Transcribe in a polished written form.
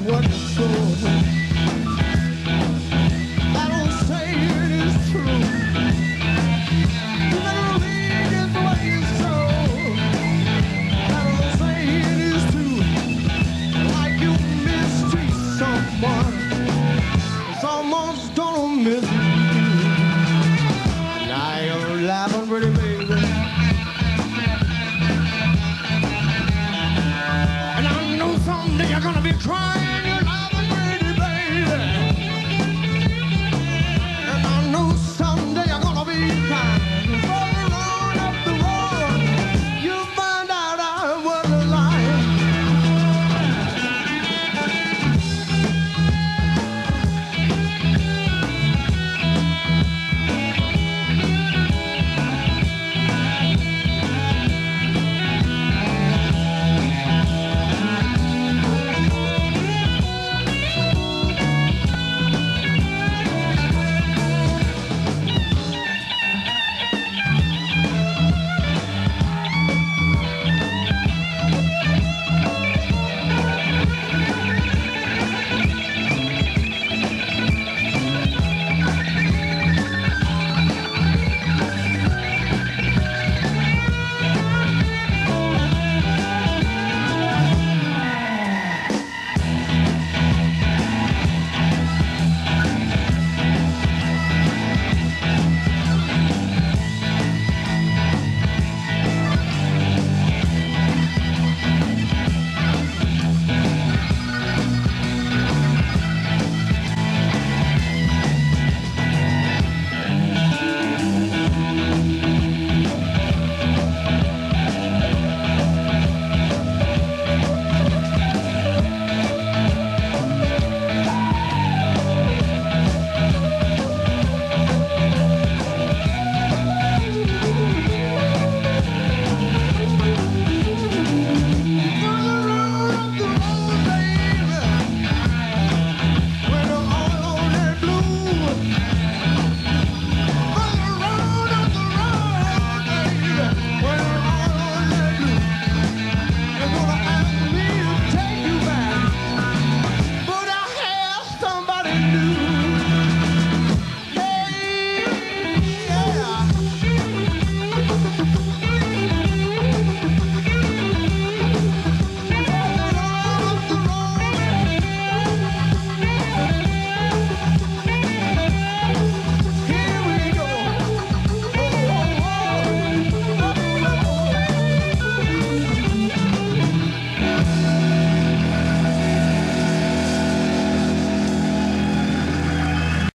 what you sow. I don't say it is true. You better believe it's what you sow. I don't say it is true. Like you mistreat someone, someone's gonna miss you. Now you're laughing pretty, baby. And I know someday you're gonna be crying.